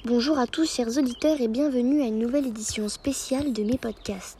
Bonjour à tous chers auditeurs et bienvenue à une nouvelle édition spéciale de mes podcasts.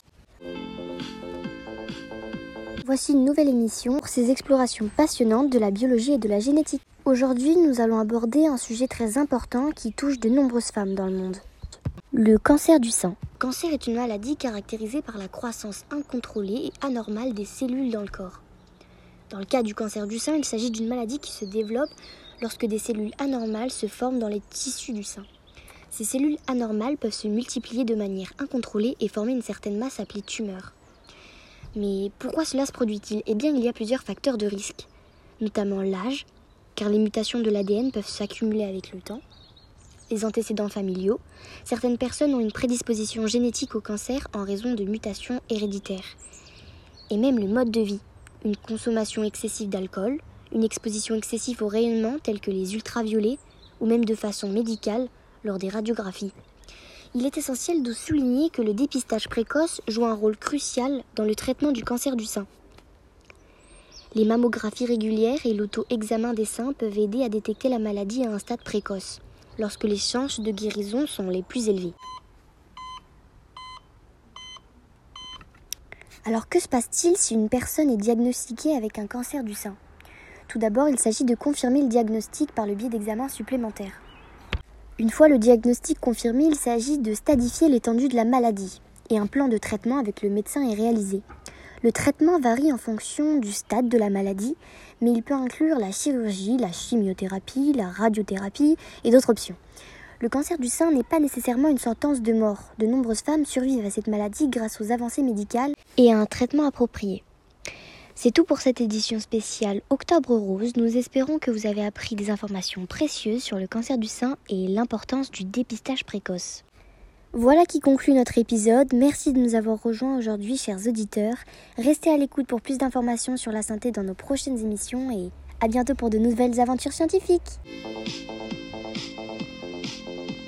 Voici une nouvelle émission pour ces explorations passionnantes de la biologie et de la génétique. Aujourd'hui, nous allons aborder un sujet très important qui touche de nombreuses femmes dans le monde. Le cancer du sein. Le cancer est une maladie caractérisée par la croissance incontrôlée et anormale des cellules dans le corps. Dans le cas du cancer du sein, il s'agit d'une maladie qui se développe lorsque des cellules anormales se forment dans les tissus du sein. Ces cellules anormales peuvent se multiplier de manière incontrôlée et former une certaine masse appelée tumeur. Mais pourquoi cela se produit-il ? Eh bien, il y a plusieurs facteurs de risque, notamment l'âge, car les mutations de l'ADN peuvent s'accumuler avec le temps, les antécédents familiaux. Certaines personnes ont une prédisposition génétique au cancer en raison de mutations héréditaires. Et même le mode de vie, une consommation excessive d'alcool, une exposition excessive aux rayonnements tels que les ultraviolets, ou même de façon médicale, lors des radiographies. Il est essentiel de souligner que le dépistage précoce joue un rôle crucial dans le traitement du cancer du sein. Les mammographies régulières et l'auto-examen des seins peuvent aider à détecter la maladie à un stade précoce, lorsque les chances de guérison sont les plus élevées. Alors que se passe-t-il si une personne est diagnostiquée avec un cancer du sein ? Tout d'abord, il s'agit de confirmer le diagnostic par le biais d'examens supplémentaires. Une fois le diagnostic confirmé, il s'agit de stadifier l'étendue de la maladie et un plan de traitement avec le médecin est réalisé. Le traitement varie en fonction du stade de la maladie, mais il peut inclure la chirurgie, la chimiothérapie, la radiothérapie et d'autres options. Le cancer du sein n'est pas nécessairement une sentence de mort. De nombreuses femmes survivent à cette maladie grâce aux avancées médicales et à un traitement approprié. C'est tout pour cette édition spéciale Octobre Rose. Nous espérons que vous avez appris des informations précieuses sur le cancer du sein et l'importance du dépistage précoce. Voilà qui conclut notre épisode. Merci de nous avoir rejoints aujourd'hui, chers auditeurs. Restez à l'écoute pour plus d'informations sur la santé dans nos prochaines émissions et à bientôt pour de nouvelles aventures scientifiques.